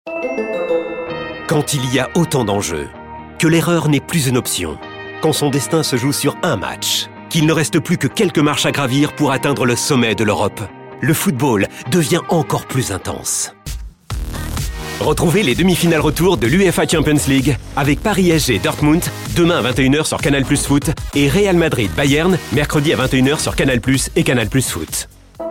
Quand il y a autant d'enjeux, que l'erreur n'est plus une option, quand son destin se joue sur un match, qu'il ne reste plus que quelques marches à gravir pour atteindre le sommet de l'Europe, le football devient encore plus intense. Retrouvez les demi-finales retour de l'UEFA Champions League avec Paris-SG Dortmund demain à 21h sur Canal+ Foot et Real Madrid-Bayern mercredi à 21h sur Canal+ et Canal+ Foot.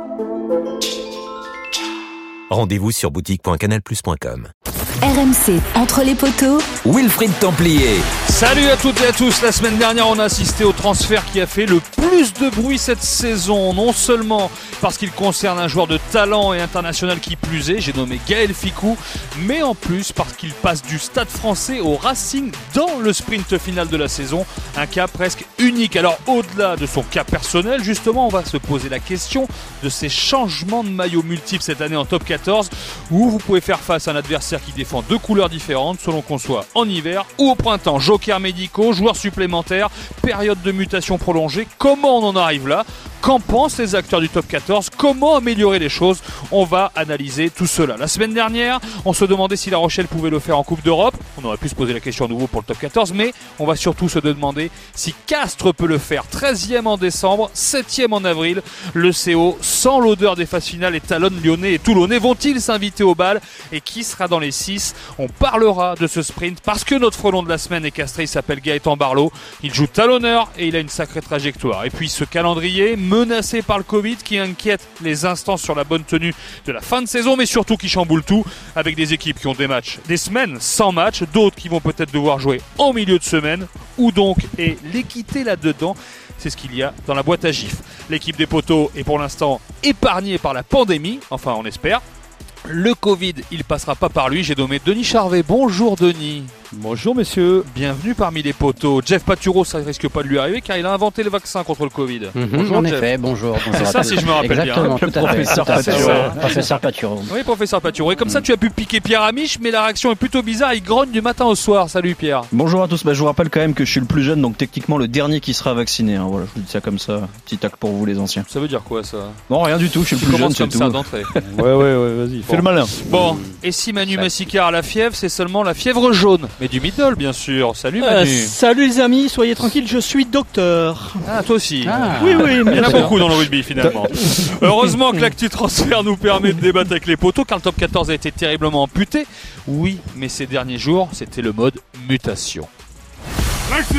Rendez-vous sur boutique.canalplus.com. RMC, entre les poteaux, Wilfried Templier. Salut à toutes et à tous. La semaine dernière, on a assisté au transfert qui a fait le plus de bruit cette saison. Non seulement parce qu'il concerne un joueur de talent et international qui plus est, j'ai nommé Gaël Fickou, mais en plus parce qu'il passe du Stade Français au Racing dans le sprint final de la saison. Un cas presque unique. Alors au-delà de son cas personnel, justement, on va se poser la question de ces changements de maillot multiples cette année en top 14, où vous pouvez faire face à un adversaire qui défend deux couleurs différentes selon qu'on soit en hiver ou au printemps. Jokers médicaux, joueurs supplémentaires, période de mutation prolongée. Comment on en arrive là ? Qu'en pensent les acteurs du top 14 ? Comment améliorer les choses ? On va analyser tout cela. La semaine dernière, on se demandait si La Rochelle pouvait le faire en Coupe d'Europe. On aurait pu se poser la question à nouveau pour le top 14, mais on va surtout se demander si Castres peut le faire. 13e en décembre, 7e en avril. Le CO, sans l'odeur des phases finales, et talonne lyonnais et toulonnais vont-ils s'inviter au bal ? Et qui sera dans les 6 ? On parlera de ce sprint parce que notre frelon de la semaine est castré, il s'appelle Gaëtan Barlot. Il joue talonneur et il a une sacrée trajectoire. Et puis ce calendrier menacé par le Covid qui inquiète les instances sur la bonne tenue de la fin de saison, mais surtout qui chamboule tout, avec des équipes qui ont des matchs, des semaines sans match, d'autres qui vont peut-être devoir jouer en milieu de semaine. Où donc est l'équité là-dedans ? C'est ce qu'il y a dans la boîte à gifs. L'équipe des poteaux est pour l'instant épargnée par la pandémie, enfin on espère. Le Covid, il passera pas par lui. J'ai nommé Denis Charvet. Bonjour Denis. Bonjour messieurs. Bienvenue parmi les poteaux. Jeff Patureau, ça risque pas de lui arriver car il a inventé le vaccin contre le Covid. Bonjour, en Jeff. Effet, bonjour. C'est ça si je me rappelle exactement, bien. Tout à fait. Professeur Patureau. Oui, professeur Patureau. Et comme ça, tu as pu piquer Pierre Amiche, mais la réaction est plutôt bizarre. Il grogne du matin au soir. Salut Pierre. Bonjour à tous. Je vous rappelle quand même que je suis le plus jeune, donc techniquement le dernier qui sera vacciné. Voilà, je vous dis ça comme ça. Petit tac pour vous les anciens. Ça veut dire quoi ça ? Non, rien du tout. Je suis le plus jeune, c'est comme tout. Ça d'entrée. Ouais, vas-y. Fais le malin. Bon, et si Manu Massicard a la fièvre, c'est seulement la fièvre jaune, mais du middle bien sûr. Salut Manu. Salut les amis, soyez tranquilles, je suis docteur. Ah, toi aussi. Oui, il y en a beaucoup dans le rugby finalement. Heureusement que l'actu transfert nous permet de débattre avec les poteaux car le top 14 a été terriblement amputé. Oui, mais ces derniers jours, c'était le mode mutation. L'action,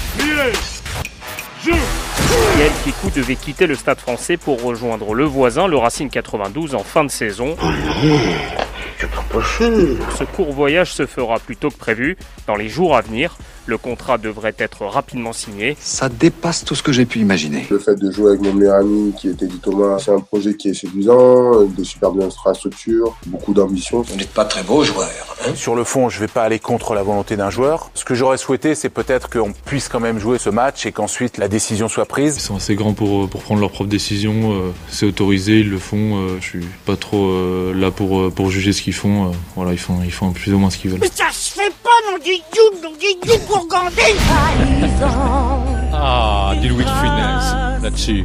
jeu. Gaël Fickou devait quitter le Stade Français pour rejoindre le voisin, le Racing 92, en fin de saison. Ce court voyage se fera plus tôt que prévu. Dans les jours à venir, le contrat devrait être rapidement signé. Ça dépasse tout ce que j'ai pu imaginer. Le fait de jouer avec mon meilleur ami qui était dit Thomas, c'est un projet qui est séduisant, de superbes infrastructures, beaucoup d'ambition. Vous n'êtes pas très beau joueur. Sur le fond, je ne vais pas aller contre la volonté d'un joueur. Ce que j'aurais souhaité, c'est peut-être qu'on puisse quand même jouer ce match et qu'ensuite la décision soit prise. Ils sont assez grands pour prendre leurs propres décisions. C'est autorisé, ils le font. Je suis pas trop là pour juger ce qu'ils font. Voilà, ils font plus ou moins ce qu'ils veulent. Mais ça se fait pas, non du Bourgandais. Ah, du Louis de Funès, là-dessus.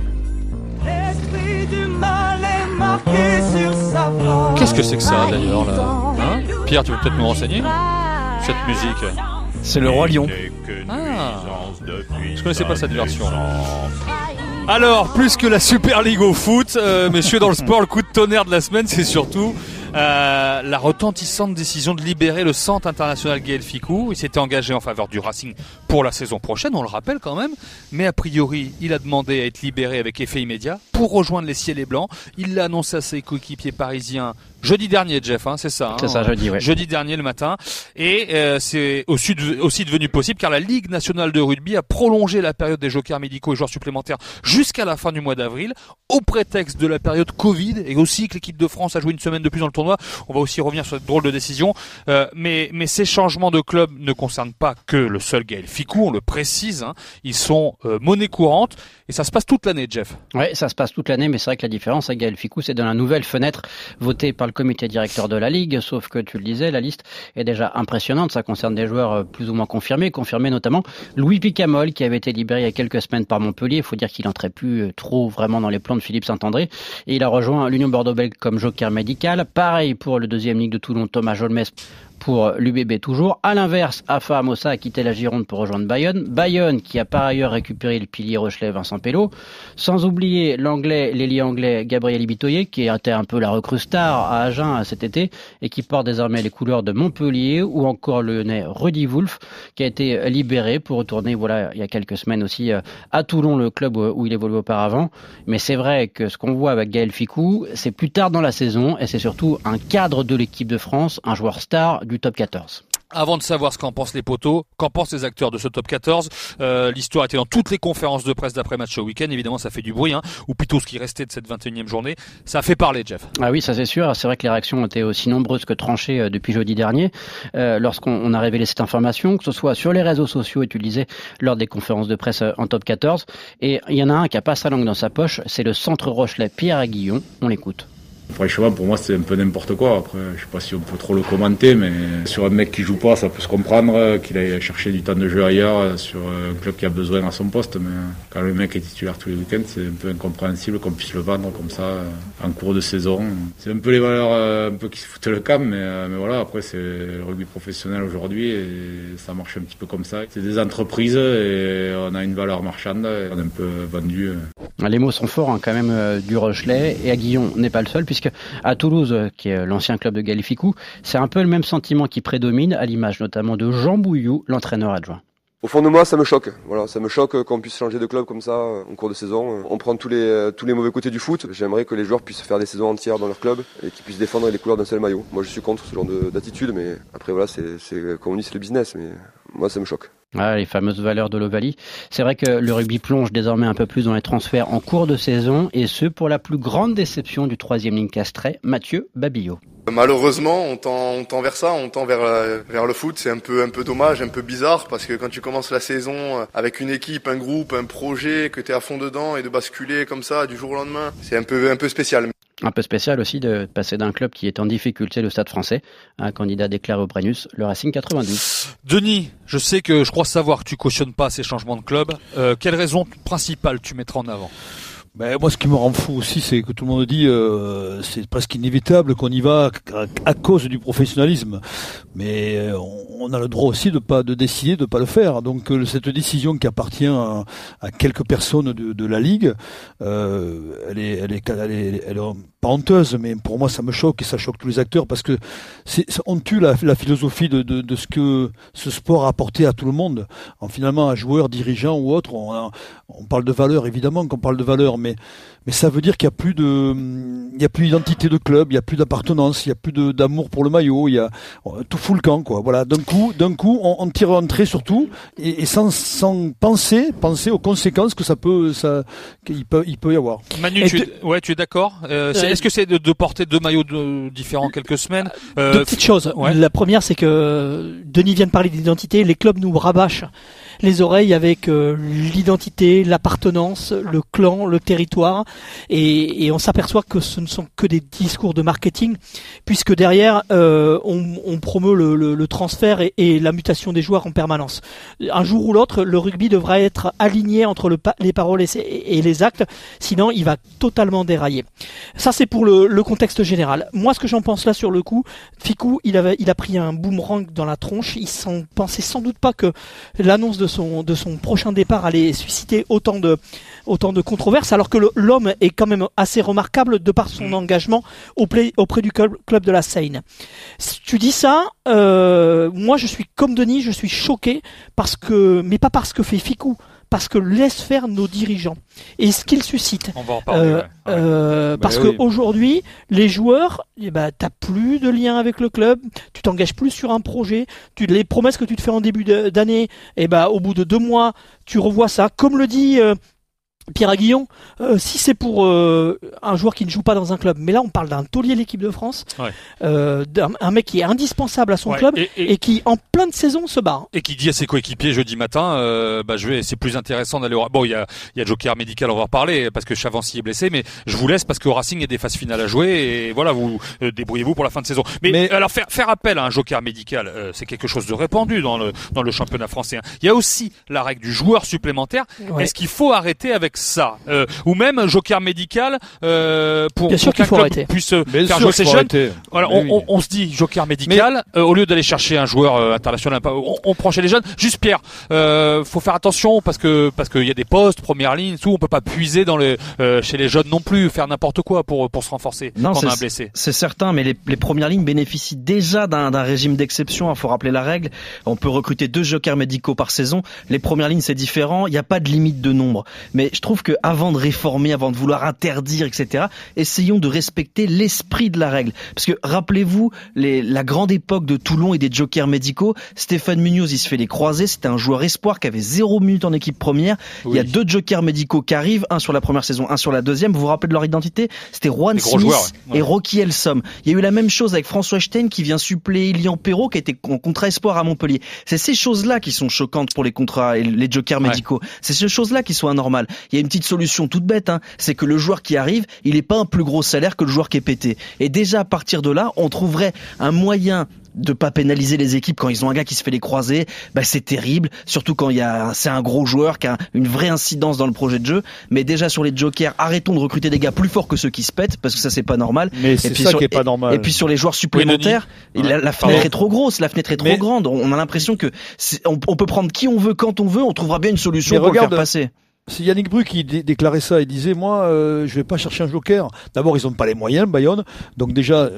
Qu'est-ce que c'est que ça d'ailleurs là, hein ? Pierre, tu veux peut-être nous renseigner cette musique ? C'est le Roi Lion. Ah, je connaissais pas cette version. Alors, plus que la Super League au foot, messieurs dans le sport, le coup de tonnerre de la semaine, c'est surtout la retentissante décision de libérer le centre international Gaël Fickou. Il s'était engagé en faveur du Racing pour la saison prochaine, on le rappelle quand même, mais a priori il a demandé à être libéré avec effet immédiat pour rejoindre les Ciels et Blancs. Il l'a annoncé à ses coéquipiers parisiens jeudi dernier, Jeff, c'est ça. C'est ça, jeudi, ouais. Jeudi dernier le matin, et c'est aussi devenu possible car la Ligue nationale de rugby a prolongé la période des jokers médicaux et joueurs supplémentaires jusqu'à la fin du mois d'avril, au prétexte de la période Covid, et aussi que l'équipe de France a joué une semaine de plus dans le tournoi. On va aussi revenir sur cette drôle de décision, mais ces changements de club ne concernent pas que le seul Gaël Fickou, on le précise, ils sont monnaie courante, et ça se passe toute l'année, Jeff. Oui, ça se passe toute l'année, mais c'est vrai que la différence avec Gaël Fickou, c'est dans la nouvelle fenêtre votée par le comité directeur de la Ligue, sauf que tu le disais, la liste est déjà impressionnante. Ça concerne des joueurs plus ou moins confirmés notamment Louis Picamol, qui avait été libéré il y a quelques semaines par Montpellier. Il faut dire qu'il n'entrait plus trop vraiment dans les plans de Philippe Saint-André. Et il a rejoint l'Union Bordeaux-Bègles comme joker médical. Pareil pour le deuxième ligue de Toulon, Thomas Jolmes, pour l'UBB toujours. À l'inverse, Afa Amossa a quitté la Gironde pour rejoindre Bayonne. Bayonne qui a par ailleurs récupéré le pilier rochelais Vincent Pello. Sans oublier l'ailier anglais Gabriel Ibitoye, qui était un peu la recrue star à Agen cet été et qui porte désormais les couleurs de Montpellier, ou encore le Lyonnais Rudy Wolf, qui a été libéré pour retourner, il y a quelques semaines aussi, à Toulon, le club où il évoluait auparavant. Mais c'est vrai que ce qu'on voit avec Gaël Fickou, c'est plus tard dans la saison et c'est surtout un cadre de l'équipe de France, un joueur star du top 14. Avant de savoir ce qu'en pensent les poteaux, qu'en pensent les acteurs de ce top 14, l'histoire était dans toutes les conférences de presse d'après-match au week-end. Évidemment, ça fait du bruit, ou plutôt ce qui restait de cette 21e journée. Ça a fait parler, Jeff. Ah oui, ça c'est sûr. C'est vrai que les réactions étaient aussi nombreuses que tranchées depuis jeudi dernier, lorsqu'on a révélé cette information, que ce soit sur les réseaux sociaux, et tu le disais, lors des conférences de presse en top 14. Et il y en a un qui a pas sa langue dans sa poche, c'est le centre rochelais Pierre Aguillon. On l'écoute. Franchement, pour moi, c'est un peu n'importe quoi. Après, je sais pas si on peut trop le commenter, mais sur un mec qui joue pas, ça peut se comprendre qu'il aille chercher du temps de jeu ailleurs, sur un club qui a besoin à son poste. Mais quand le mec est titulaire tous les week-ends, c'est un peu incompréhensible qu'on puisse le vendre comme ça en cours de saison. C'est un peu les valeurs un peu qui se foutent le camp, mais voilà. Après, c'est le rugby professionnel aujourd'hui et ça marche un petit peu comme ça. C'est des entreprises et on a une valeur marchande. Et on est un peu vendu. Les mots sont forts quand même du Rochelais, et Aguillon n'est pas le seul, puisque à Toulouse, qui est l'ancien club de Gaël Fickou, c'est un peu le même sentiment qui prédomine, à l'image notamment de Jean Bouillou, l'entraîneur adjoint. Au fond de moi, ça me choque. Voilà, ça me choque qu'on puisse changer de club comme ça en cours de saison. On prend tous les mauvais côtés du foot. J'aimerais que les joueurs puissent faire des saisons entières dans leur club et qu'ils puissent défendre les couleurs d'un seul maillot. Moi, je suis contre ce genre d'attitude, mais après voilà, c'est comme on dit, c'est le business. Mais moi, ça me choque. Les fameuses valeurs de l'Ovalie. C'est vrai que le rugby plonge désormais un peu plus dans les transferts en cours de saison, et ce pour la plus grande déception du troisième ligne castré, Mathieu Babillot. Malheureusement, on tend vers ça, on tend vers le foot. C'est un peu dommage, un peu bizarre, parce que quand tu commences la saison avec une équipe, un groupe, un projet, que t'es à fond dedans, et de basculer comme ça du jour au lendemain, c'est un peu spécial. Un peu spécial aussi de passer d'un club qui est en difficulté, le Stade Français, à un candidat déclaré au Brennus, le Racing 92. Denis, je crois savoir que tu cautionnes pas ces changements de club. Quelle raison principale tu mettras en avant ? Moi, ce qui me rend fou aussi, c'est que tout le monde dit c'est presque inévitable qu'on y va à cause du professionnalisme. Mais on a le droit aussi de décider de pas le faire. Donc cette décision qui appartient à quelques personnes de la Ligue, elle est pas honteuse, mais pour moi ça me choque et ça choque tous les acteurs, parce que on tue la philosophie de ce que ce sport a apporté à tout le monde. Finalement, à joueurs, dirigeants ou autres, on parle de valeurs, évidemment qu'on parle de valeurs, mais ça veut dire qu'il y a plus d'identité de club, il y a plus d'appartenance, il y a plus d'amour pour le maillot, il y a tout fout le camp, quoi. Voilà, d'un coup on tire un trait sur tout, et sans penser aux conséquences que qu'il peut y avoir. Manu, tu es d'accord? Est-ce que c'est de porter deux maillots différents quelques semaines? Deux petites choses. Ouais. La première, c'est que Denis vient de parler d'identité, les clubs nous rabâchent les oreilles avec l'identité, l'appartenance, le clan, le territoire, et on s'aperçoit que ce ne sont que des discours de marketing, puisque derrière on promeut le transfert et la mutation des joueurs en permanence. Un jour ou l'autre, le rugby devra être aligné entre les paroles et les actes, sinon il va totalement dérailler. Ça, c'est pour le contexte général. Moi, ce que j'en pense là sur le coup, Fickou, il a pris un boomerang dans la tronche. Il s'en pensait sans doute pas que l'annonce de son prochain départ allait susciter autant de controverses, alors que l'homme est quand même assez remarquable de par son engagement auprès du club de la Seine. Si tu dis ça, moi je suis comme Denis, je suis choqué mais pas parce que fait Fickou, parce que laisse faire nos dirigeants et ce qu'ils suscitent. On va en parler. Parce que aujourd'hui, les joueurs, t'as plus de lien avec le club, tu t'engages plus sur un projet, les promesses que tu te fais en début d'année, au bout de 2 mois, tu revois ça. Comme le dit Pierre Aguillon, si c'est pour un joueur qui ne joue pas dans un club, mais là on parle d'un taulier de l'équipe de France, un mec qui est indispensable à son club et qui en plein de saison se bat. Et qui dit à ses coéquipiers jeudi matin, c'est plus intéressant d'aller au... Bon, il y a Joker médical, on va en reparler parce que Chavancy est blessé, mais je vous laisse parce qu'au Racing il y a des phases finales à jouer et voilà, vous débrouillez-vous pour la fin de saison. Mais alors faire appel à un Joker médical, c'est quelque chose de répandu dans le championnat français. Il y a aussi la règle du joueur supplémentaire. Est-ce qu'il faut arrêter avec ça, ou même Joker médical pour qu'un club puisse faire jouer ses jeunes. Voilà, on se dit Joker médical au lieu d'aller chercher un joueur international, on prend chez les jeunes. Juste Pierre, faut faire attention parce qu'il y a des postes, première ligne, tout. On peut pas puiser chez les jeunes non plus, faire n'importe quoi pour se renforcer quand on a un blessé. C'est certain, mais les premières lignes bénéficient déjà d'un régime d'exception. Il faut rappeler la règle. On peut recruter 2 jokers médicaux par saison. Les premières lignes c'est différent. Il n'y a pas de limite de nombre. Mais je trouve que avant de réformer, avant de vouloir interdire, etc., essayons de respecter l'esprit de la règle. Parce que rappelez-vous la grande époque de Toulon et des jokers médicaux. Stéphane Munoz, il se fait les croisés. C'était un joueur espoir qui avait 0 minutes en équipe première. Oui. Il y a 2 jokers médicaux qui arrivent, un sur la première saison, un sur la deuxième. Vous vous rappelez de leur identité? C'était Juan Smith et Rocky Elsom. Il y a eu la même chose avec François Stein qui vient suppléer Ilian Perrault qui a été en contrat espoir à Montpellier. C'est ces choses-là qui sont choquantes pour les contrats et les jokers médicaux. C'est ces choses-là qui sont anormales. Il y a une petite solution toute bête, c'est que le joueur qui arrive, il n'est pas un plus gros salaire que le joueur qui est pété. Et déjà à partir de là, on trouverait un moyen de pas pénaliser les équipes quand ils ont un gars qui se fait les croisés. C'est terrible, surtout quand c'est un gros joueur qui a une vraie incidence dans le projet de jeu. Mais déjà sur les jokers, arrêtons de recruter des gars plus forts que ceux qui se pètent parce que ça c'est pas normal. Mais c'est ça qui est pas normal. Et puis sur les joueurs supplémentaires, la fenêtre est trop grosse, la fenêtre est trop grande. On a l'impression que on peut prendre qui on veut quand on veut, on trouvera bien une solution pour le faire passer. C'est Yannick Bru qui déclarait ça. Il disait, moi, je vais pas chercher un joker. D'abord, ils ont pas les moyens, Bayonne. Donc déjà,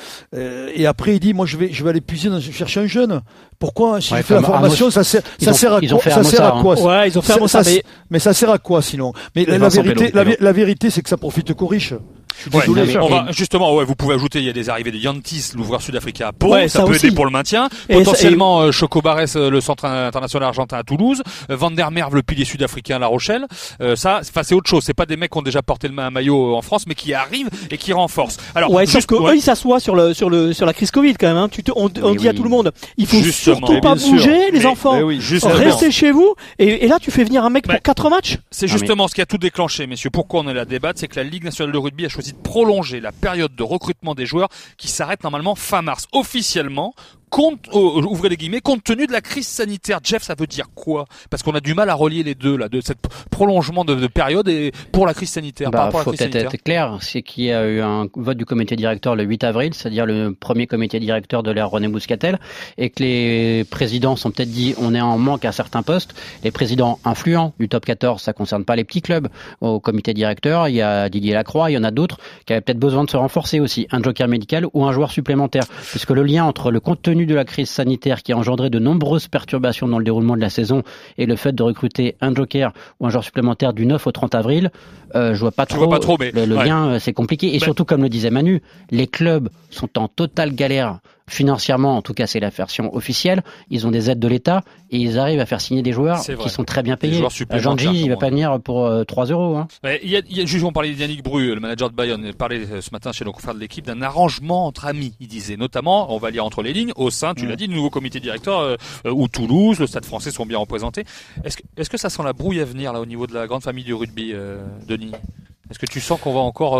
et après, il dit, moi, je vais aller puiser chercher un jeune. Pourquoi? Si je fais la formation, ça sert à quoi? Ouais, ils ont fait mais ça sert à quoi sinon? Mais la vérité, c'est que ça profite qu'aux riches. Je suis désolé. Vous pouvez ajouter, il y a des arrivées de Yantis, l'ouvreur sud-africain à Pau, ça peut aider pour le maintien. Potentiellement, Choco Barres, le centre international argentin à Toulouse, Van der Merwe, le pilier sud-africain à La Rochelle. C'est autre chose. C'est pas des mecs qui ont déjà porté un maillot en France, mais qui arrivent et qui renforcent. Alors, sauf que eux, ils s'assoient sur la crise Covid quand même. On dit à tout le monde, il faut surtout pas bouger, les enfants. Restez chez vous. Et là, tu fais venir un mec pour 4 matchs. C'est justement ce qui a tout déclenché, messieurs. Pourquoi on est là à débattre, c'est que la Ligue nationale de rugby a choisi de prolonger la période de recrutement des joueurs qui s'arrête normalement fin mars. Officiellement, ouvrez les guillemets, compte tenu de la crise sanitaire. Jeff, ça veut dire quoi? Parce qu'on a du mal à relier les deux, là, de cette prolongement de période et pour la crise sanitaire. Faut peut-être être clair, c'est qu'il y a eu un vote du comité directeur le 8 avril, c'est-à-dire le premier comité directeur de l'ère René Mouscatel, et que les présidents sont peut-être dit, on est en manque à certains postes. Les présidents influents du top 14, ça concerne pas les petits clubs. Au comité directeur, il y a Didier Lacroix, il y en a d'autres qui avaient peut-être besoin de se renforcer aussi. Un joker médical ou un joueur supplémentaire. Puisque le lien entre le contenu de la crise sanitaire qui a engendré de nombreuses perturbations dans le déroulement de la saison et le fait de recruter un joker ou un joueur supplémentaire du 9 au 30 avril, je vois pas trop, mais le lien, c'est compliqué. Et surtout, comme le disait Manu, les clubs sont en totale galère financièrement, en tout cas c'est la version officielle. Ils ont des aides de l'État et ils arrivent à faire signer des joueurs qui sont très bien payés. Jean-Gilles, il va pas venir pour 3 €. On parlait d'Yannick Bru, le manager de Bayonne. Il parlait ce matin chez nos confrères de l'équipe d'un arrangement entre amis. Il disait notamment, on va lire entre les lignes, au sein, tu l'as dit, du nouveau comité directeur où Toulouse, le Stade Français sont bien représentés. Est-ce que ça sent la brouille à venir là au niveau de la grande famille du rugby, Denis? Est-ce que tu sens qu'on va encore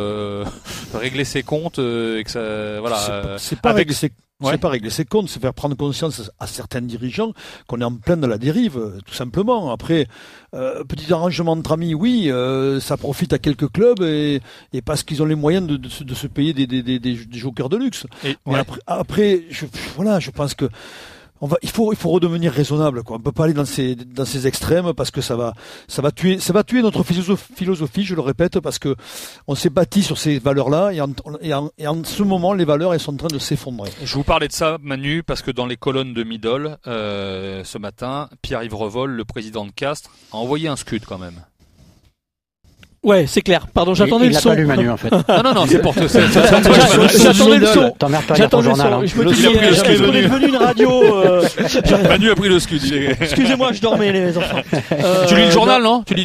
régler ses comptes et que ça, voilà. C'est pas régler ses comptes, c'est faire prendre conscience à certains dirigeants qu'on est en plein de la dérive, tout simplement. Après, petit arrangement entre amis, oui, ça profite à quelques clubs et parce qu'ils ont les moyens de se payer des jokers de luxe. Mais après, je pense que il faut redevenir raisonnable, quoi. On peut pas aller dans ces extrêmes parce que ça va tuer notre philosophie, je le répète, parce que on s'est bâti sur ces valeurs-là et en ce moment, les valeurs, elles sont en train de s'effondrer. Je vous parlais de ça, Manu, parce que dans les colonnes de Middle, ce matin, Pierre-Yves Revol, le président de Castres, a envoyé un scud quand même. Ouais, c'est clair. Pardon, j'attendais le son. Il a pas lu Manu en fait. Non, c'est pour toi. J'attendais le son. J'attendais le son. Je me disais, est-ce qu'on est devenu une radio Manu a pris le scud. Excusez-moi, je dormais les enfants. Tu lis le journal, non? Tu lis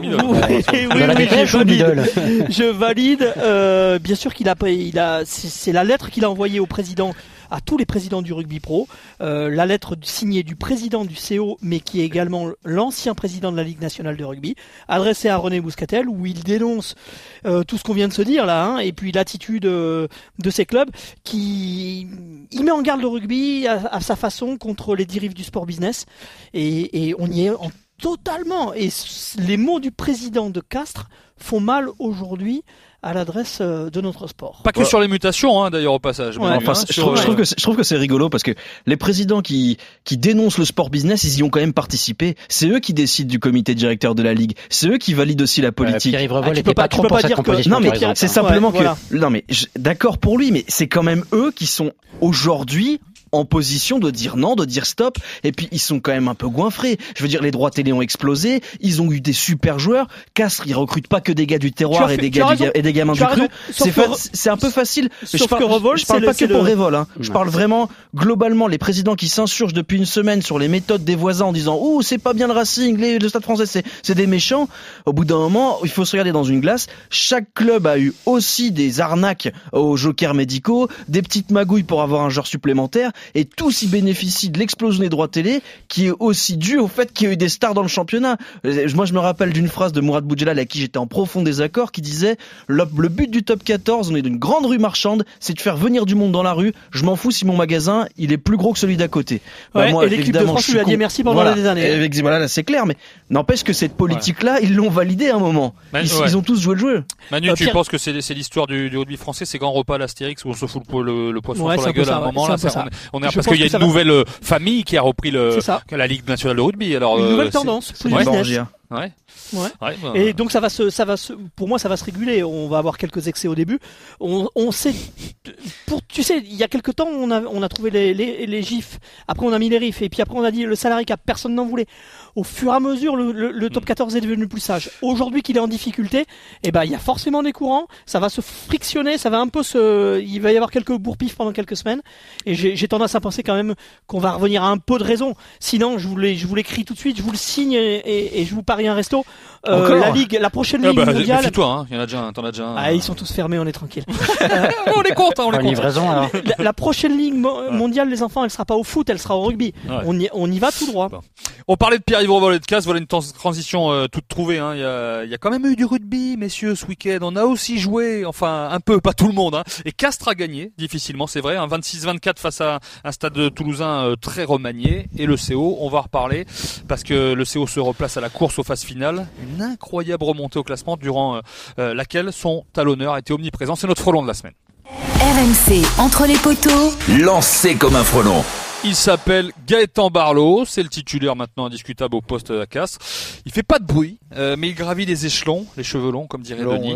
je valide. Bien sûr qu'il c'est la lettre qu'il a envoyée au président, à tous les présidents du rugby pro, la lettre signée du président du CO, mais qui est également l'ancien président de la Ligue nationale de rugby, adressée à René Bouscatel, où il dénonce tout ce qu'on vient de se dire là, et puis l'attitude de ces clubs, il met en garde le rugby à sa façon contre les dérives du sport business, et on y est totalement. Et les mots du président de Castres font mal aujourd'hui à l'adresse de notre sport. Pas que sur les mutations, d'ailleurs, au passage. Ouais. Je trouve que c'est rigolo parce que les présidents qui dénoncent le sport business, ils y ont quand même participé. C'est eux qui décident du comité directeur de la Ligue. C'est eux qui valident aussi la politique. Pierre-Yves Revol n'était pas trop pour cette composition. Non, mais c'est simplement que... Non, mais d'accord pour lui, mais c'est quand même eux qui sont aujourd'hui en position de dire non, de dire stop, et puis ils sont quand même un peu goinfrés. Je veux dire, les droits télé ont explosé, ils ont eu des super joueurs. Castres, ils recrutent pas que des gars du terroir et des gamins du cru. C'est un peu facile. Je parle pas que pour Revol, hein. Je parle vraiment globalement les présidents qui s'insurgent depuis une semaine sur les méthodes des voisins en disant ouh c'est pas bien le Racing, le Stade Français c'est des méchants. Au bout d'un moment, il faut se regarder dans une glace. Chaque club a eu aussi des arnaques aux jokers médicaux, des petites magouilles pour avoir un joueur supplémentaire. Et tous y bénéficient de l'explosion des droits télé qui est aussi due au fait qu'il y a eu des stars dans le championnat. Moi je me rappelle d'une phrase de Mourad Boudjelal avec qui j'étais en profond désaccord qui disait le but du top 14, on est d'une grande rue marchande, c'est de faire venir du monde dans la rue. Je m'en fous si mon magasin il est plus gros que celui d'à côté. Moi, et l'équipe de France lui a dit merci pendant des années. Voilà, là c'est clair, mais n'empêche que cette politique-là, ils l'ont validée à un moment. Ils ont tous joué le jeu. Manu, tu penses que c'est l'histoire du rugby français, ces grands repas à l'Astérix où on se fout le poisson sur la gueule à un moment là. Parce qu'il y a une nouvelle famille qui a repris la Ligue nationale de rugby. Alors, une nouvelle tendance, plus business. Ouais. Et donc pour moi ça va se réguler. On va avoir quelques excès au début. On sait, tu sais, il y a quelques temps on a trouvé les gifs. Après on a mis les rifs et puis après on a dit le salarié cap, personne n'en voulait. Au fur et à mesure le top 14 est devenu plus sage. Aujourd'hui qu'il est en difficulté, il y a forcément des courants. Ça va se frictionner, ça va un peu il va y avoir quelques bourre-pifs pendant quelques semaines. Et j'ai tendance à penser quand même qu'on va revenir à un peu de raison. Sinon je vous l'écris tout de suite, je vous le signe et je vous parie un resto. La prochaine ligue mondiale. Toi, il y en a déjà, t'en as déjà un. Ils sont tous fermés, on est tranquille. On les compte, on les compte. Livraison, alors. La prochaine ligue mondiale, les enfants, elle sera pas au foot, elle sera au rugby. Ouais. On y va tout droit. Bon. On parlait de Pierre-Yves Revol et de Castres, voilà une transition toute trouvée. Il y a quand même eu du rugby, messieurs, ce week-end. On a aussi joué, enfin un peu, pas tout le monde. Et Castres a gagné, difficilement, c'est vrai. 26-24 face à un stade toulousain très remanié. Et le CO, on va reparler parce que le CO se replace à la course aux phases finales. Une incroyable remontée au classement durant laquelle son talonneur a été omniprésent. C'est notre frelon de la semaine. RMC, entre les poteaux. Lancé comme un frelon. Il s'appelle Gaëtan Barlot, c'est le titulaire maintenant indiscutable au poste à Castres. Il fait pas de bruit, mais il gravit les échelons, les cheveux longs comme dirait Denis,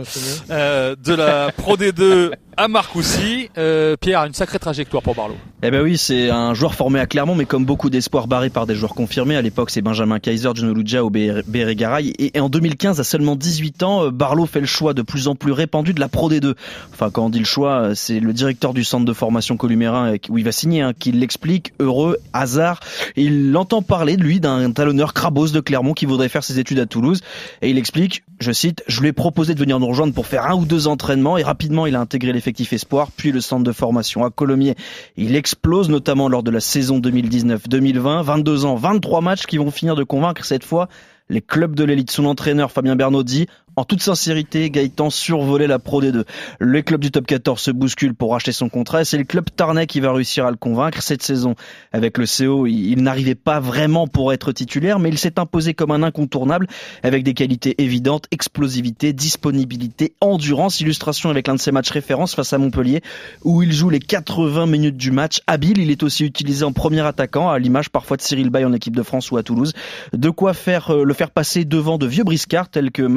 de la Pro D2 à Marcoussis. Pierre, une sacrée trajectoire pour Barlot. Eh ben oui, c'est un joueur formé à Clermont, mais comme beaucoup d'espoirs barrés par des joueurs confirmés. À l'époque, c'est Benjamin Kaiser, John Oluja ou Béré Garay. Et en 2015, à seulement 18 ans, Barlot fait le choix de plus en plus répandu de la Pro D2. Enfin, quand on dit le choix, c'est le directeur du centre de formation Columérin où il va signer, qui l'explique. Heureux, hasard. Et il entend parler de lui d'un talonneur Crabos de Clermont qui voudrait faire ses études à Toulouse. Et il explique, je cite, je lui ai proposé de venir nous rejoindre pour faire 1 ou 2 entraînements et rapidement il a intégré l'effectif espoir, puis le centre de formation à Colomiers. Il explose notamment lors de la saison 2019-2020. 22 ans, 23 matchs qui vont finir de convaincre cette fois les clubs de l'élite. Son entraîneur Fabien Bernot dit en toute sincérité, Gaëtan survolait la Pro D2. Les clubs du top 14 se bousculent pour racheter son contrat et c'est le club tarnais qui va réussir à le convaincre. Cette saison, avec le CO, il n'arrivait pas vraiment pour être titulaire, mais il s'est imposé comme un incontournable avec des qualités évidentes, explosivité, disponibilité, endurance, illustration avec l'un de ses matchs références face à Montpellier où il joue les 80 minutes du match. Habile, il est aussi utilisé en premier attaquant, à l'image parfois de Cyril Bay en équipe de France ou à Toulouse. De quoi le faire passer devant de vieux briscards tels que Marc-Antoine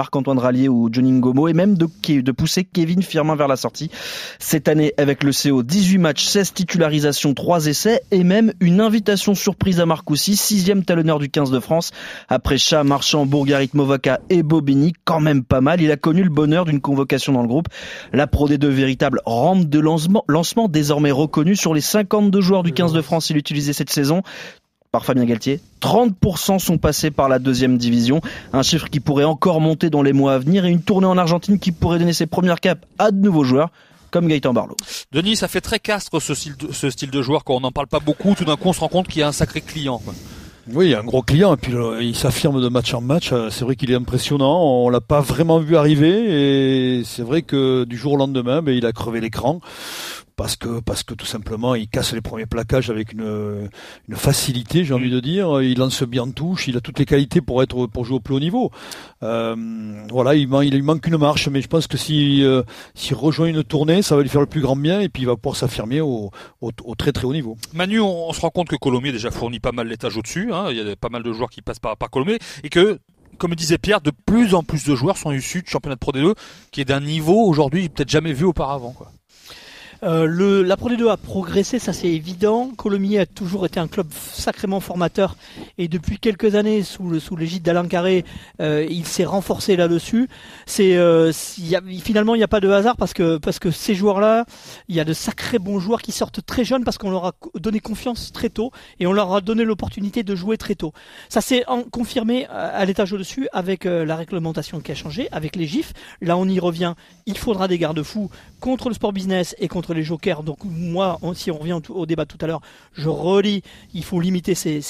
Rallier ou Johnny Ngomo et même de pousser Kevin Firmin vers la sortie. Cette année, avec le CO, 18 matchs, 16 titularisations, 3 essais et même une invitation surprise à Marcoussis, 6e talonneur du 15 de France. Après Chat, Marchand, Bourgarit, Movaca et Bobigny, quand même pas mal. Il a connu le bonheur d'une convocation dans le groupe. La Pro D2, véritable rampe de lancement désormais reconnue sur les 52 joueurs du 15 de France il utilisait cette saison. Par Fabien Galtier, 30% sont passés par la 2e division, un chiffre qui pourrait encore monter dans les mois à venir et une tournée en Argentine qui pourrait donner ses premières capes à de nouveaux joueurs comme Gaëtan Barlow. Denis, ça fait très Castres ce style de joueur, quand on n'en parle pas beaucoup, tout d'un coup on se rend compte qu'il y a un sacré client, quoi. Oui, un gros client, et puis il s'affirme de match en match. C'est vrai qu'il est impressionnant, on l'a pas vraiment vu arriver, et c'est vrai que du jour au lendemain, il a crevé l'écran. Parce que tout simplement il casse les premiers plaquages avec une facilité, j'ai envie de dire. Il lance bien en touche, il a toutes les qualités pour jouer au plus haut niveau. Voilà, il lui manque une marche, mais je pense que s'il rejoint une tournée, ça va lui faire le plus grand bien et puis il va pouvoir s'affirmer au très très haut niveau. Manu, on se rend compte que Colomiers déjà fournit pas mal l'étage au-dessus, hein. Il y a pas mal de joueurs qui passent par Colomiers et que, comme disait Pierre, de plus en plus de joueurs sont issus du championnat de Pro D2 qui est d'un niveau aujourd'hui peut-être jamais vu auparavant, quoi. La Pro D2 a progressé, ça c'est évident. Colomiers a toujours été un club sacrément formateur et depuis quelques années sous l'égide d'Alain Carré, il s'est renforcé là-dessus. Finalement il n'y a pas de hasard parce que ces joueurs-là, il y a de sacrés bons joueurs qui sortent très jeunes parce qu'on leur a donné confiance très tôt et on leur a donné l'opportunité de jouer très tôt. Ça s'est confirmé à l'étage au-dessus avec la réglementation qui a changé, avec les GIF. Là on y revient, il faudra des garde-fous contre le sport business et contre les jokers. Donc moi, si on revient au débat tout à l'heure, je relis, il faut limiter ces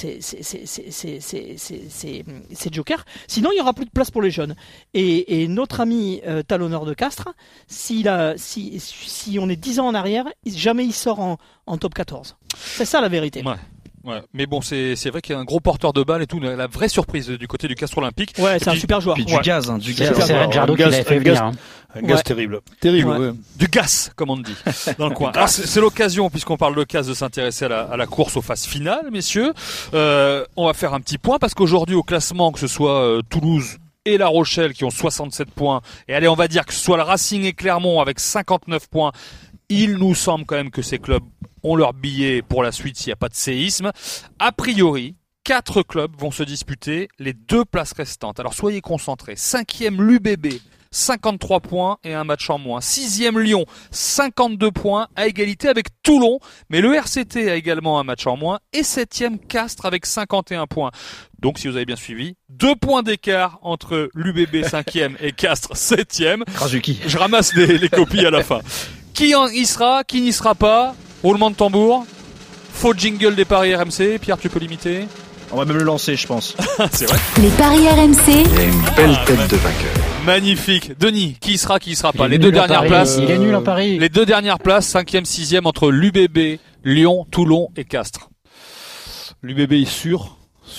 jokers. Sinon, il n'y aura plus de place pour les jeunes. Et notre ami talonneur de Castres, si on est 10 ans en arrière, jamais il sort en top 14. C'est ça la vérité. Ouais, mais bon, c'est vrai qu'il y a un gros porteur de balle et tout. La vraie surprise du côté du Castres Olympique. Ouais, c'est un super joueur. Puis du gaz. C'est Jardo qui l'avait fait venir. Un gaz terrible. Terrible, ouais. Du gaz, comme on dit, dans le coin. Alors, c'est l'occasion, puisqu'on parle de gaz, de s'intéresser à la course aux phases finales, messieurs. On va faire un petit point, parce qu'aujourd'hui, au classement, que ce soit Toulouse et La Rochelle qui ont 67 points, et allez, on va dire que ce soit le Racing et Clermont avec 59 points, il nous semble quand même que ces clubs ont leur billet pour la suite s'il n'y a pas de séisme. A priori, 4 clubs vont se disputer les 2 places restantes. Alors soyez concentrés. 5e l'UBB, 53 points et un match en moins. 6e Lyon, 52 points à égalité avec Toulon. Mais le RCT a également un match en moins. Et 7e Castres avec 51 points. Donc si vous avez bien suivi, 2 points d'écart entre l'UBB 5e et Castres 7e. Razuki. Je ramasse les copies à la fin. Qui y sera, qui n'y sera pas? Roulement de tambour. Faux jingle des paris RMC. Pierre, tu peux l'imiter? On va même le lancer, je pense. C'est vrai. Les paris RMC. Il y a une belle tête de vainqueur. Magnifique. Denis, qui y sera, qui y sera pas? Les 2 dernières places. Il est nul en Paris. Les 2 dernières places, 5e, 6e entre l'UBB, Lyon, Toulon et Castres. L'UBB est sûr,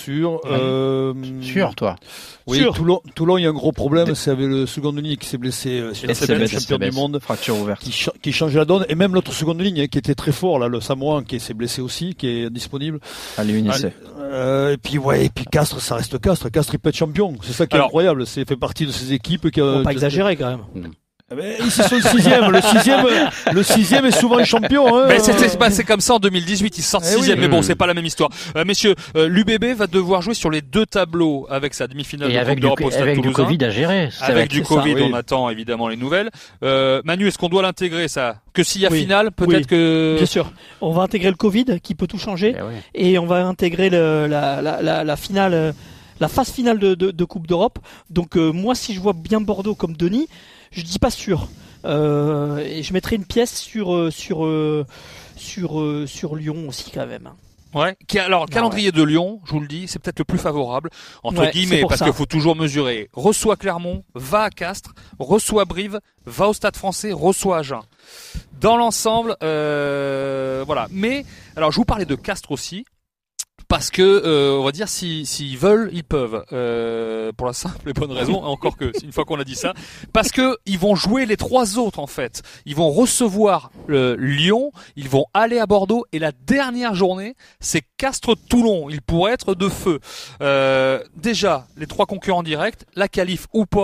toi. Oui, sûr. Toulon, il y a un gros problème, c'est avec le seconde ligne qui s'est blessé, champion du monde, fracture ouverte, qui change la donne, et même l'autre seconde ligne qui était très fort là, le Samoan qui s'est blessé aussi, qui est disponible. Allez, unissez. Et puis Castres, ça reste Castres. Castres, il peut être champion. C'est ça qui est incroyable. C'est fait partie de ces équipes qui. Faut pas exagérer quand même. Mais ici sont le 6e. Le 6e est souvent champion. Hein. Mais c'est comme ça en 2018. Ils sortent 6e. Mais bon, c'est pas la même histoire. Messieurs, l'UBB va devoir jouer sur les 2 tableaux avec sa demi-finale de Coupe d'Europe au Stade Toulousain. Avec du Covid à gérer. Avec du Covid, on attend évidemment les nouvelles. Manu, est-ce qu'on doit l'intégrer ça? Que s'il y a finale, peut-être que. Bien sûr. On va intégrer le Covid qui peut tout changer. Et on va intégrer la finale. La phase finale de Coupe d'Europe. Donc moi, si je vois bien Bordeaux comme Denis, je dis pas sûr. Et je mettrai une pièce sur Lyon aussi quand même. Ouais. Alors, calendrier de Lyon, je vous le dis, c'est peut-être le plus favorable, entre guillemets, parce qu'il faut toujours mesurer. Reçoit Clermont, va à Castres, reçoit Brive, va au Stade Français, reçoit Agen. Dans l'ensemble, voilà. Mais, alors, je vous parlais de Castres aussi. Parce que, on va dire, s'ils veulent, ils peuvent. Pour la simple et bonne raison, encore que, une fois qu'on a dit ça, parce que ils vont jouer les 3 autres, en fait. Ils vont recevoir Lyon, ils vont aller à Bordeaux, et la dernière journée, c'est Castres-Toulon. Il pourrait être de feu. Déjà, les 3 concurrents directs, la qualif ou pas,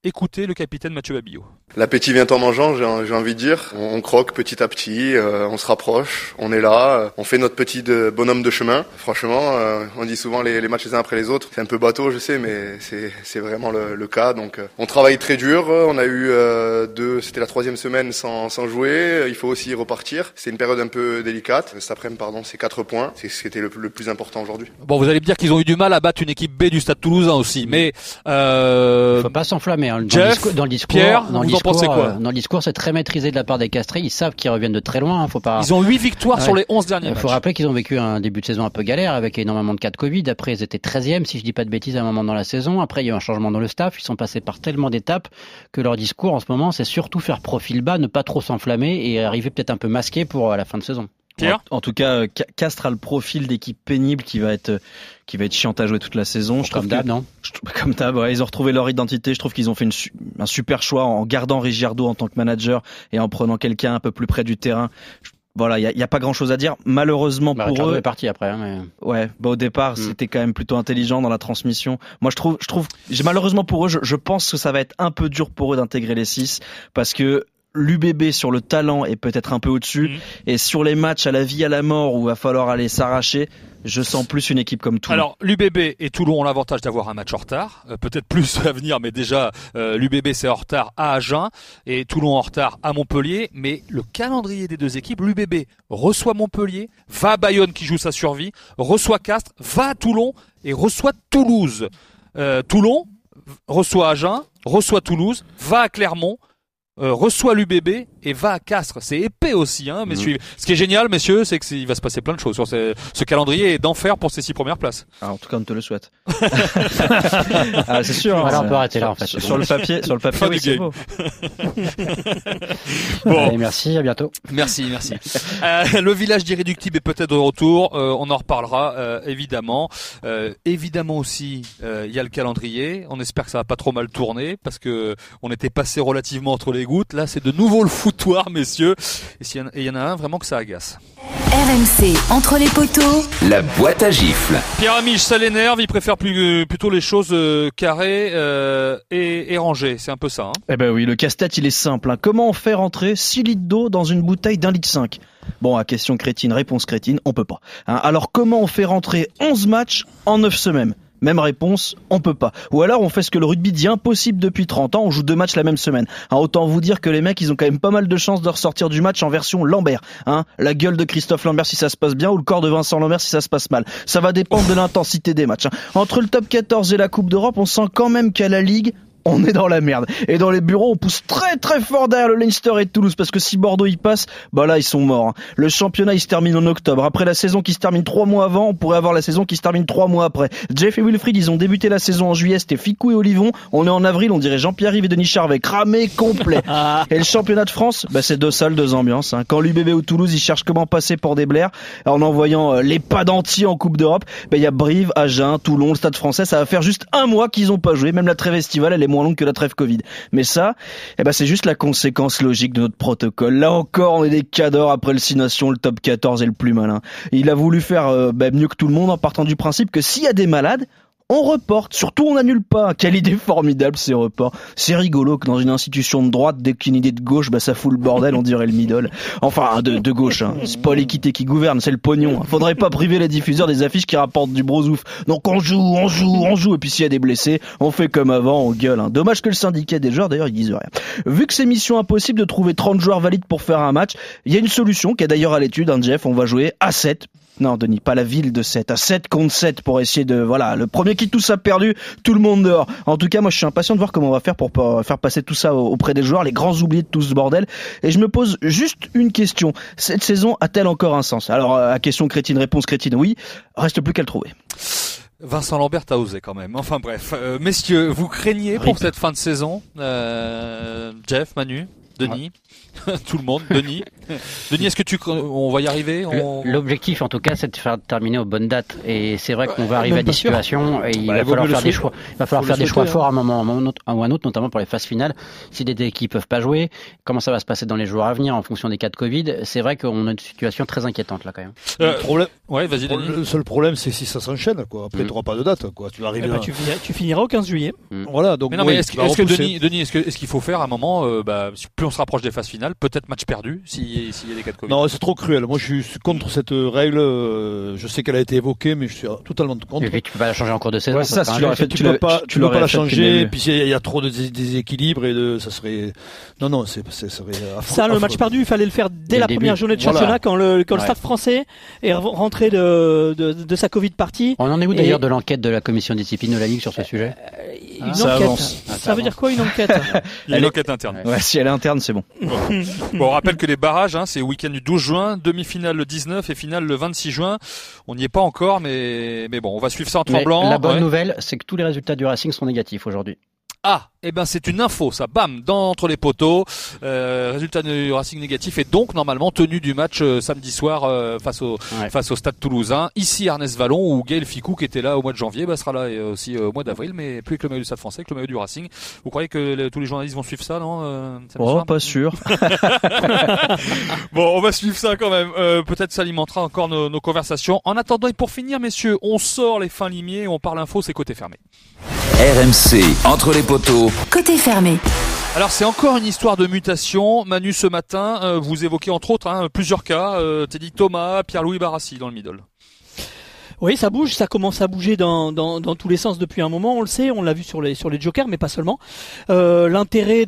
Écoutez le capitaine Mathieu Babillot. L'appétit vient en mangeant, j'ai envie de dire. On croque petit à petit, on se rapproche, on est là, on fait notre petit bonhomme de chemin. Franchement, on dit souvent les matchs les uns après les autres. C'est un peu bateau, je sais, mais c'est vraiment le cas. Donc, on travaille très dur. On a eu c'était la 3e semaine sans jouer. Il faut aussi repartir. C'est une période un peu délicate. Cet après-midi, c'est 4 points. C'est ce qui était le plus important aujourd'hui. Bon, vous allez me dire qu'ils ont eu du mal à battre une équipe B du Stade Toulousain aussi, mais faut pas s'enflammer. Hein. Jeff, dans le discours, Pierre, vous en pensez quoi? Dans le discours, c'est très maîtrisé de la part des Castrés. Ils savent qu'ils reviennent de très loin. Hein. Faut pas. Ils ont 8 victoires sur les 11 derniers matchs. Il faut rappeler qu'ils ont vécu un début de saison un peu galère avec énormément de cas de Covid. Après, ils étaient 13e, si je dis pas de bêtises, à un moment dans la saison. Après, il y a eu un changement dans le staff. Ils sont passés par tellement d'étapes que leur discours en ce moment, c'est surtout faire profil bas, ne pas trop s'enflammer et arriver peut-être un peu masqué pour la fin de saison. Pierre ? En tout cas, Castres a le profil d'équipe pénible qui va être chiante à jouer toute la saison. Comme d'hab, non ? Comme d'hab, ouais, ils ont retrouvé leur identité. Je trouve qu'ils ont fait un super choix en gardant Rigiardo en tant que manager et en prenant quelqu'un un peu plus près du terrain. Voilà, il y a pas grand-chose à dire. Malheureusement pour Ricardo eux, est parti après. Hein, mais... Ouais, au départ, c'était quand même plutôt intelligent dans la transmission. Moi, je trouve, malheureusement pour eux, je pense que ça va être un peu dur pour eux d'intégrer les 6 parce que l'UBB sur le talent est peut-être un peu au-dessus et sur les matchs à la vie à la mort où il va falloir aller s'arracher, je sens plus une équipe comme Toulon. Alors l'UBB et Toulon ont l'avantage d'avoir un match en retard, peut-être plus à venir, mais déjà l'UBB c'est en retard à Agen et Toulon en retard à Montpellier, mais le calendrier des deux équipes, l'UBB reçoit Montpellier, va à Bayonne qui joue sa survie, reçoit Castres, va à Toulon et reçoit Toulouse. Toulon reçoit Agen, reçoit Toulouse, va à Clermont, reçoit l'UBB et va à Castres. C'est épais aussi, hein, messieurs. Ce qui est génial, messieurs, c'est qu'il va se passer plein de choses sur ce calendrier est d'enfer pour ces 6 premières places. Alors, en tout cas, on te le souhaite. C'est sûr. Voilà, on peut arrêter là, en fait. Sur le papier, oui, c'est beau. Bon. Allez, merci, à bientôt. Merci. Le village d'Irréductible est peut-être de retour. On en reparlera, évidemment. Évidemment aussi, il y a le calendrier. On espère que ça va pas trop mal tourner parce que on était passé relativement entre les gouttes. Là, c'est de nouveau le foutoir, messieurs. Et il y en a un vraiment que ça agace. RMC, entre les poteaux. La boîte à gifles. Pierre Amiche, ça l'énerve. Il préfère plutôt les choses carrées et rangées. C'est un peu ça. Hein. Eh ben oui, le casse-tête, il est simple. Hein. Comment on fait rentrer 6 litres d'eau dans une bouteille d'1,5 litre ? Bon, à question crétine, réponse crétine, on peut pas. Hein. Alors, comment on fait rentrer 11 matchs en 9 semaines ? Même réponse, on peut pas. Ou alors on fait ce que le rugby dit impossible depuis 30 ans, on joue 2 matchs la même semaine. Hein, autant vous dire que les mecs, ils ont quand même pas mal de chances de ressortir du match en version Lambert. Hein, la gueule de Christophe Lambert si ça se passe bien ou le corps de Vincent Lambert si ça se passe mal. Ça va dépendre de l'intensité des matchs. Hein. Entre le top 14 et la Coupe d'Europe, on sent quand même qu'à la Ligue, on est dans la merde. Et dans les bureaux, on pousse très très fort derrière le Leinster et Toulouse parce que si Bordeaux y passe, bah là ils sont morts. Hein. Le championnat il se termine en octobre. Après la saison qui se termine 3 mois avant, on pourrait avoir la saison qui se termine 3 mois après. Jeff et Wilfried, ils ont débuté la saison en juillet, c'était Ficou et Olivon. On est en avril, on dirait Jean-Pierre-Yves et Denis Charvet, cramé complet. Et le championnat de France, bah c'est 2 salles, 2 ambiances. Hein. Quand l'UBB ou Toulouse, ils cherchent comment passer pour des blairs en envoyant les pas d'entier en Coupe d'Europe, bah il y a Brive, Agen, Toulon, le Stade Français, ça va faire juste 1 mois qu'ils ont pas joué. Même la trêve estivale, elle est moins longue que la trêve Covid. Mais ça, c'est juste la conséquence logique de notre protocole. Là encore, on est des cadors après le 6 Nations, le top 14 est le plus malin. Il a voulu faire mieux que tout le monde en partant du principe que s'il y a des malades, on reporte, surtout on n'annule pas. Quelle idée formidable ces reports. C'est rigolo que dans une institution de droite, dès qu'une idée de gauche, ça fout le bordel, on dirait le middle. Enfin, de gauche, hein. C'est pas l'équité qui gouverne, c'est le pognon. Faudrait pas priver les diffuseurs des affiches qui rapportent du brosouf. Donc on joue, et puis s'il y a des blessés, on fait comme avant, on gueule. Hein. Dommage que le syndicat des joueurs, d'ailleurs, ils disent rien. Vu que c'est mission impossible de trouver 30 joueurs valides pour faire un match, il y a une solution qui est d'ailleurs à l'étude, hein, Jeff, on va jouer à 7. Non, Denis, pas la ville de 7, à 7 contre 7 pour essayer de... Voilà, le premier qui tous a perdu, tout le monde dehors. En tout cas, moi je suis impatient de voir comment on va faire pour faire passer tout ça auprès des joueurs, les grands oubliés de tout ce bordel. Et je me pose juste une question. Cette saison a-t-elle encore un sens ? Alors, à question crétine, réponse crétine, oui. Reste plus qu'à le trouver. Vincent Lambert a osé quand même. Enfin bref. Messieurs, vous craignez pour cette fin de saison Jeff, Manu ? Denis. Tout le monde, Denis. Denis, est-ce que on va y arriver? L'objectif, en tout cas, c'est de faire terminer aux bonnes dates. Et c'est vrai qu'on va arriver à des situations et il va falloir faire des choix. Il va falloir faire des choix forts à un moment ou un autre, notamment pour les phases finales. Si des équipes peuvent pas jouer, comment ça va se passer dans les jours à venir en fonction des cas de Covid? C'est vrai qu'on a une situation très inquiétante là quand même. Le problème, ouais, vas-y, Denis. Le seul problème, c'est si ça s'enchaîne, quoi. Après, tu n'auras pas de date, quoi. Tu vas arriver. Tu finiras au 15 juillet. Voilà. Donc, mais non, mais est-ce que Denis, est-ce qu'il faut faire à un moment, plus on se rapproche des phases finales, peut-être match perdu s'il y a des cas de Covid? Non, c'est trop cruel. Moi, je suis contre cette règle. Je sais qu'elle a été évoquée, mais je suis totalement contre. Et puis, tu peux pas la changer en cours de saison. Ouais, ça, tu peux pas la changer. Et puis, il y a trop de déséquilibres et ça serait. Non, ça serait. Ça, le match perdu, il fallait le faire dès la première journée de championnat quand le Stade français est rentré de sa Covid partie. On en est où d'ailleurs de l'enquête de la commission de discipline de la Ligue sur ce sujet? Une enquête. Ça veut dire quoi, une enquête? Il y a une enquête interne. Ouais, si elle est interne, c'est bon. Bon, on rappelle que les barrages, c'est week-end du 12 juin, demi-finale le 19 et finale le 26 juin. On n'y est pas encore, mais bon, on va suivre ça en tremblant. La bonne nouvelle, c'est que tous les résultats du Racing sont négatifs aujourd'hui. Ah, c'est une info, ça, bam, entre les poteaux. Résultat du Racing négatif et donc normalement tenue du match samedi soir face au Stade Toulousain. Ici Ernest Vallon où Gaël Ficou qui était là au mois de janvier sera là aussi au mois d'avril, mais plus avec le maillot du Stade Français, avec le maillot du Racing. Vous croyez que tous les journalistes vont suivre ça, non? Pas sûr. Bon, on va suivre ça quand même. Peut-être ça alimentera encore nos conversations. En attendant et pour finir, messieurs, on sort les fins limiers, on parle info, c'est côté fermé. RMC, entre les poteaux. Côté fermé. Alors c'est encore une histoire de mutation. Manu, ce matin, vous évoquez entre autres plusieurs cas. Teddy Thomas, Pierre-Louis Barassi dans le middle. Oui, ça bouge, ça commence à bouger dans tous les sens depuis un moment, on le sait, on l'a vu sur les jokers, mais pas seulement. L'intérêt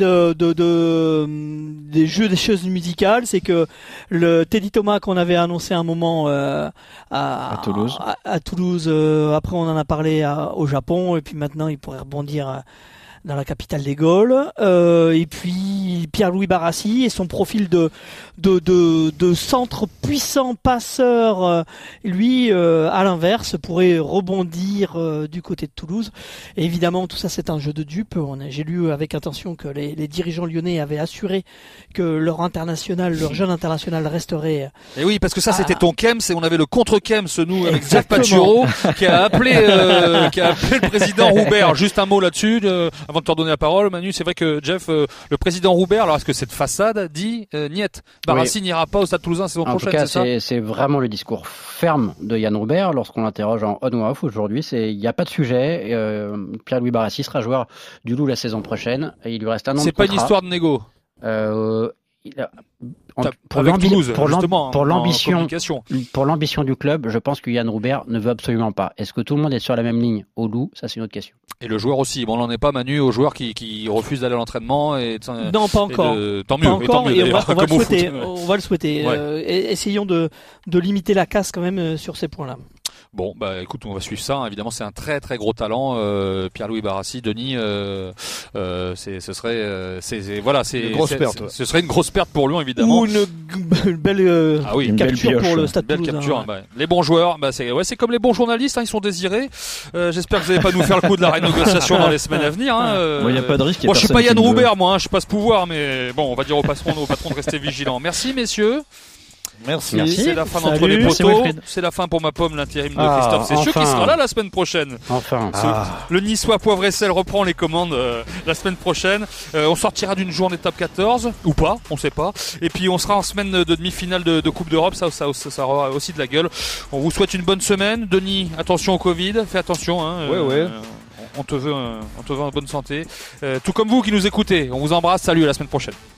des jeux des choses musicales, c'est que le Teddy Thomas qu'on avait annoncé un moment à Toulouse, après on en a parlé au Japon, et puis maintenant il pourrait rebondir dans la capitale des Gaules, et puis Pierre-Louis Barassi et son profil de centre puissant passeur, lui à l'inverse pourrait rebondir du côté de Toulouse. Et évidemment tout ça c'est un jeu de dupes. J'ai lu avec attention que les dirigeants lyonnais avaient assuré que leur jeune international resterait. Et oui, parce que ça c'était ton Kems et on avait le contre Kems nous avec Jeff Pachuro qui a appelé le président Roubert. Juste un mot là-dessus. Avant de te redonner la parole, Manu, c'est vrai que Jeff, le président Roubert, alors est-ce que cette façade dit niet, Barassi n'ira pas au Stade Toulousain saison prochaine, c'est ça? En tout cas, c'est vraiment le discours ferme de Yann Roubert lorsqu'on l'interroge en on ou off aujourd'hui. Il n'y a pas de sujet. Pierre-Louis Barassi sera joueur du Loup la saison prochaine et il lui reste un an de contrat. C'est pas une histoire de négo. Pour l'ambition du club, je pense que Yann Roubert ne veut absolument pas. Est-ce que tout le monde est sur la même ligne au Loup? Ça, c'est une autre question. Et le joueur aussi. Bon, on n'en est pas, Manu, au joueur qui refuse d'aller à l'entraînement. Non, pas encore. Tant mieux. On va le souhaiter. Ouais. Essayons de limiter la casse quand même sur ces points-là. Bon, écoute, on va suivre ça. Évidemment, c'est un très très gros talent, Pierre-Louis Barassi. Denis, ce serait une grosse perte pour Lyon, évidemment. Ou une belle capture pour le Stade Toulousain. Capture, les bons joueurs, c'est comme les bons journalistes, ils sont désirés. J'espère que vous n'allez pas nous faire le coup de la renégociation dans les semaines à venir. Il n'y a pas de risque. Moi, je suis pas Yann Roubert, je suis pas ce pouvoir, mais bon, on va dire au patron de rester vigilant. Merci, messieurs. Merci. C'est la fin d'entre les poteaux. C'est la fin pour ma pomme, l'intérim de Christophe Cessieux qui sera là la semaine prochaine. Le Niçois poivre et sel reprend les commandes la semaine prochaine. On sortira d'une journée top 14 ou pas, on sait pas. Et puis on sera en semaine de demi-finale de Coupe d'Europe. Ça aura aussi de la gueule. On vous souhaite une bonne semaine. Denis, attention au Covid. Fais attention. Ouais. On te veut en bonne santé. Tout comme vous qui nous écoutez. On vous embrasse. Salut, à la semaine prochaine.